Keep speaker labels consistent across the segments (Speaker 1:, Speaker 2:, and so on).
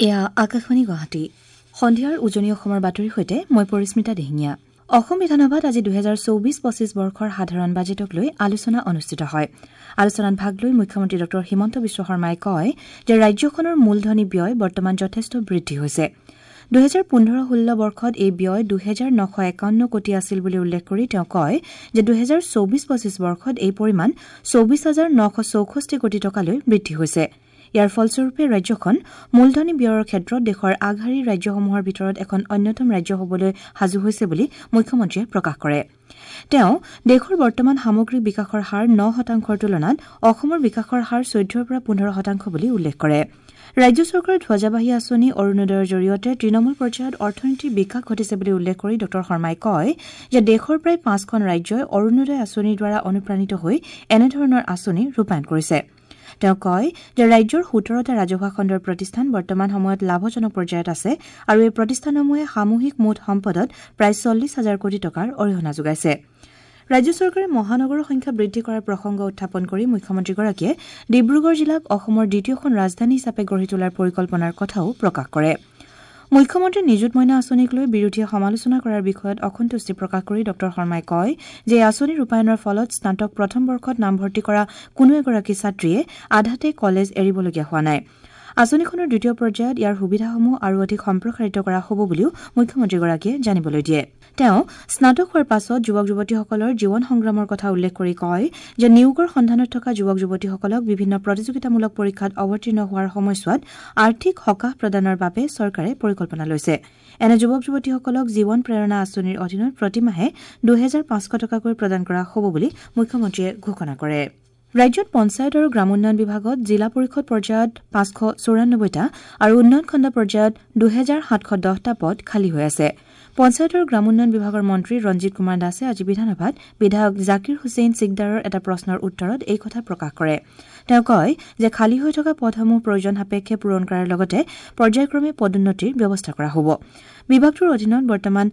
Speaker 1: এয়া আকাশবাণী গুৱাহাটী সন্ধিয়াৰ উজনি অসমৰ বাতৰিৰ সৈতে মই পৰিস্মিতা দেহিঙীয়া। অসম বিধানসভাত আজি 2024-25 বৰ্ষৰ সাধাৰণ বাজেটক লৈ আলোচনা অনুষ্ঠিত হয়। আলোচনাত ভাগ লৈ মুখ্যমন্ত্ৰী ড হিমন্ত বিশ্ব শৰ্মাই কয় যে ৰাজ্যখনৰ মূলধনী ব্যয় বৰ্তমান যথেষ্ট বৃদ্ধি হৈছে। 2015-16 বৰ্ষত এই ব্যয় 2,951 কোটি আছিল বুলি উল্লেখ কৰি তেওঁ কয় যে 2024-25 বৰ্ষত এই পৰিমাণ 24,964 কোটি টকালৈ বৃদ্ধি হৈছে। ইয়াৰ ফলস্বৰূপে ৰাজ্যখন মূলধনী ব্যয়ৰ ক্ষেত্ৰত দেশৰ আগশাৰীৰ ৰাজ্যসমূহৰ ভিতৰত এখন অন্যতম ৰাজ্য হ'বলৈ সাজু হৈছে বুলি মুখ্যমন্ত্ৰীয়ে প্ৰকাশ কৰে। তেওঁ দেশৰ বৰ্তমান সামগ্ৰিক বিকাশৰ হাৰ 9% তুলনাত অসমৰ বিকাশৰ হাৰ 14-15% বুলি উল্লেখ কৰে। ৰাজ্য চৰকাৰৰ ধ্বজাবাহী আঁচনি অৰুণোদয়ৰ জৰিয়তে তৃণমূল পৰ্যায়ত অৰ্থনৈতিক বিকাশ ঘটিছে বুলি উল্লেখ কৰি ড শৰ্মাই কয় যে দেশৰ প্ৰায় 5খন ৰাজ্যই অৰুণোদয় আঁচনিৰ দ্বাৰা অনুপ্ৰাণিত হৈ এনেধৰণৰ আঁচনি ৰূপায়ণ কৰিছে। তেওঁ কয় যে ৰাজ্যৰ 17টা ৰাজহুৱা খণ্ডৰ প্ৰতিষ্ঠান বৰ্তমান সময়ত লাভজনক পৰ্যায়ত আছে আৰু এই প্ৰতিষ্ঠানসমূহে সামূহিক মুঠ সম্পদত প্ৰায় 40,000 কোটি টকাৰ অৰিহণা যোগাইছে। ৰাজ্য চৰকাৰে মহানগৰৰ সংখ্যা বৃদ্ধি কৰাৰ প্ৰসংগ উত্থাপন কৰি মুখ্যমন্ত্ৰীগৰাকীয়ে ডিব্ৰুগড় জিলাক অসমৰ দ্বিতীয়খন ৰাজধানী হিচাপে গঢ়ি তোলাৰ পৰিকল্পনাৰ কথাও প্ৰকাশ কৰে। মুখ্যমন্ত্ৰী নিযুত মইনা আঁচনিক লৈ বিৰোধীয়ে সমালোচনা কৰাৰ বিষয়ত অসন্তুষ্টি প্ৰকাশ কৰি ড শৰ্মাই কয় যে এই আঁচনি ৰূপায়ণৰ ফলত স্নাতক প্ৰথম বৰ্ষত নামভৰ্তি কৰা কোনো এগৰাকী ছাত্ৰীয়ে আধাতে কলেজ এৰিবলগীয়া হোৱা নাই। আঁচনিখনৰ দ্বিতীয় পৰ্যায়ত ইয়াৰ সুবিধাসমূহ আৰু অধিক সম্প্ৰসাৰিত কৰা হ'ব বুলিও মুখ্যমন্ত্ৰীগৰাকীয়ে জানিবলৈ দিয়ে। তেওঁ স্নাতক হোৱাৰ পাছত যুৱক যুৱতীসকলৰ জীৱন সংগ্ৰামৰ কথা উল্লেখ কৰি কয় যে নিয়োগৰ সন্ধানত থকা যুৱক যুৱতীসকলক বিভিন্ন প্ৰতিযোগিতামূলক পৰীক্ষাত অৱতীৰ্ণ হোৱাৰ সময়ছোৱাত আৰ্থিক সকাহ প্ৰদানৰ বাবে চৰকাৰে পৰিকল্পনা লৈছে। এনে যুৱক যুৱতীসকলক জীৱন প্ৰেৰণা আঁচনিৰ অধীনত প্ৰতিমাহে 2,500 টকাকৈ প্ৰদান কৰা হ'ব বুলি মুখ্যমন্ত্ৰীয়ে ঘোষণা কৰে। ৰাজ্যত পঞ্চায়ত আৰু গ্ৰামোন্নয়ন বিভাগত জিলা পৰিষদ পৰ্যায়ত 594টা আৰু উন্নয়ন খণ্ড পৰ্যায়ত 2,710টা পদ খালী হৈ আছে। পঞ্চায়ত আৰু গ্ৰামোন্নয়ন বিভাগৰ মন্ত্ৰী ৰঞ্জিত কুমাৰ দাসে আজি বিধানসভাত বিধায়ক জাকিৰ হুছেইন সিকদাৰৰ এটা প্ৰশ্নৰ উত্তৰত এই কথা প্ৰকাশ কৰে। তেওঁ কয় যে খালী হৈ থকা পদসমূহ প্ৰয়োজন সাপেক্ষে পূৰণ কৰাৰ লগতে পৰ্যায়ক্ৰমে পদোন্নতিৰ ব্যৱস্থা কৰা হ'ব। বিভাগটোৰ অধীনত বৰ্তমান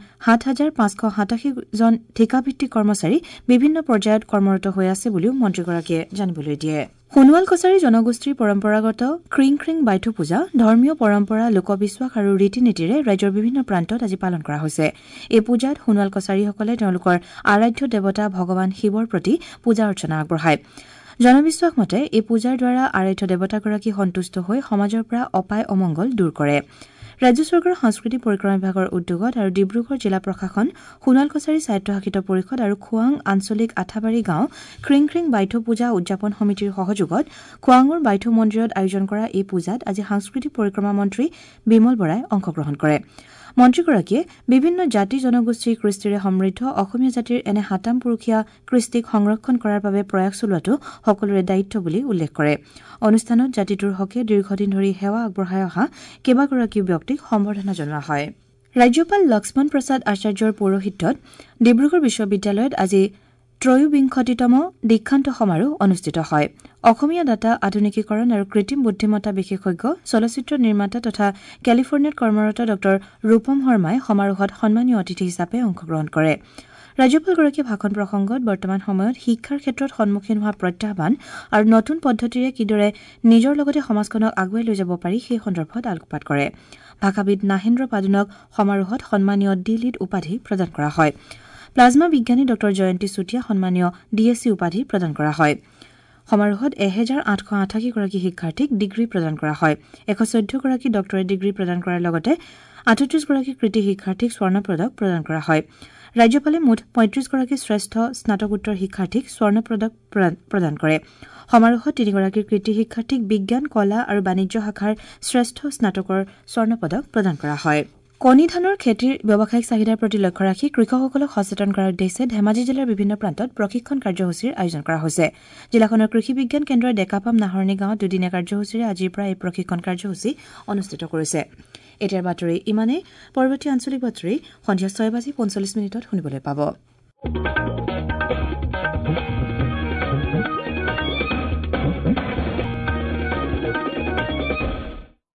Speaker 1: 7,587 জন ঠিকাভিত্তিক কৰ্মচাৰী বিভিন্ন পৰ্যায়ত কৰ্মৰত হৈ আছে বুলিও মন্ত্ৰীগৰাকীয়ে জানিবলৈ দিয়ে। সোণোৱাল কছাৰী জনগোষ্ঠীৰ পৰম্পৰাগত খ্ৰিং বাইথু পূজা ধৰ্মীয় পৰম্পৰা লোকবিশ্বাস আৰু ৰীতি নীতিৰে ৰাজ্যৰ বিভিন্ন প্ৰান্তত আজি পালন কৰা হৈছে। এই পূজাত সোণোৱাল কছাৰীসকলে তেওঁলোকৰ আৰাধ্য দেৱতা ভগৱান শিৱৰ প্ৰতি পূজা অৰ্চনা আগবঢ়ায়। জনবিশ্বাস মতে এই পূজাৰ দ্বাৰা আৰাধ্য দেৱতাগৰাকী সন্তুষ্ট হৈ সমাজৰ পৰা অপায় অমংগল দূৰ কৰে। ৰাজ্য চৰকাৰৰ সংস্কৃতি পৰিক্ৰমা বিভাগৰ উদ্যোগত আৰু ডিব্ৰুগড় জিলা প্ৰশাসন সোণোৱাল কছাৰী স্বায়ত্তশাসিত পৰিষদ আৰু খোৱাং আঞ্চলিক আঠাবাৰী গাঁও খ্ৰিং বাইথু পূজা উদযাপন সমিতিৰ সহযোগত খোৱাঙৰ বাইথু মন্দিৰত আয়োজন কৰা এই পূজাত আজি সাংস্কৃতিক পৰিক্ৰমা মন্ত্ৰী বিমল বৰাই অংশগ্ৰহণ কৰে। মন্ত্ৰীগৰাকীয়ে বিভিন্ন জাতি জনগোষ্ঠীৰ কৃষ্টিৰে সমৃদ্ধ অসমীয়া জাতিৰ এনে হাতাম পুৰুষীয়া কৃষ্টিক সংৰক্ষণ কৰাৰ বাবে প্ৰয়াস চলোৱাটো সকলোৰে দায়িত্ব বুলি উল্লেখ কৰে। অনুষ্ঠানত জাতিটোৰ হকে দীৰ্ঘদিন ধৰি সেৱা আগবঢ়াই অহা কেইবাগৰাকীও ব্যক্তিক সম্বৰ্ধনা জনোৱা হয়। ৰাজ্যপাল লক্ষ্মণ প্ৰসাদ আচাৰ্যৰ পৌৰোহিত্যত ডিব্ৰুগড় বিশ্ববিদ্যালয়ত আজি ত্ৰয়োবিংশতিতম দীক্ষান্ত সমাৰোহ অনুষ্ঠিত হয়। অসমীয়া ডাটা আধুনিকীকৰণ আৰু কৃত্ৰিম বুদ্ধিমত্তা বিশেষজ্ঞ চলচ্চিত্ৰ নিৰ্মাতা তথা কেলিফৰ্ণিয়াত কৰ্মৰত ড ৰূপম শৰ্মাই সমাৰোহত সন্মানীয় অতিথি হিচাপে অংশগ্ৰহণ কৰে। ৰাজ্যপালগৰাকীয়ে ভাষণ প্ৰসংগত বৰ্তমান সময়ত শিক্ষাৰ ক্ষেত্ৰত সন্মুখীন হোৱা প্ৰত্যাহ্বান আৰু নতুন পদ্ধতিৰে কিদৰে নিজৰ লগতে সমাজখনক আগুৱাই লৈ যাব পাৰি সেই সন্দৰ্ভত আলোকপাত কৰে। ভাষাবিদ নাহেন্দ্ৰ পাদুনক সমাৰোহত সন্মানীয় ডি.লিট উপাধি প্ৰদান কৰা হয়। প্লাজমা বিজ্ঞানী ড জয়ন্তী চুতীয়া সন্মানীয় DSc উপাধি প্ৰদান কৰা হয়। সমাৰোহত 1,888 গৰাকী শিক্ষাৰ্থীক ডিগ্ৰী প্ৰদান কৰা হয়। 114 গৰাকী ডক্টৰেট ডিগ্ৰী প্ৰদান কৰাৰ লগতে 38 গৰাকী কৃতি শিক্ষাৰ্থীক স্বৰ্ণ পদক প্ৰদান কৰা হয়। ৰাজ্যপালে মুঠ 35 গৰাকী শ্ৰেষ্ঠ স্নাতকোত্তৰ শিক্ষাৰ্থীক স্বৰ্ণ পদক প্ৰদান কৰে। সমাৰোহত 3 গৰাকী কৃতি শিক্ষাৰ্থীক বিজ্ঞান কলা আৰু বাণিজ্য শাখাৰ শ্ৰেষ্ঠ স্নাতকৰ স্বৰ্ণ পদক প্ৰদান কৰা হয়। কণী ধানৰ খেতিৰ ব্যৱসায়িক চাহিদাৰ প্ৰতি লক্ষ্য ৰাখি কৃষকসকলক সচেতন কৰাৰ উদ্দেশ্যে ধেমাজি জিলাৰ বিভিন্ন প্ৰান্তত প্ৰশিক্ষণ কাৰ্যসূচীৰ আয়োজন কৰা হৈছে। জিলাখনৰ কৃষি বিজ্ঞান কেন্দ্ৰই ডেকাপাম নাহৰণি গাঁৱত দুদিনীয়া কাৰ্যসূচীৰে আজিৰ পৰা এই প্ৰশিক্ষণ কাৰ্যসূচী অনুষ্ঠিত কৰিছে। এতিয়াৰ বাতৰি ইমানেই। পৰৱৰ্তী আঞ্চলিক বাতৰি সন্ধিয়া 6:45 শুনিবলৈ পাব।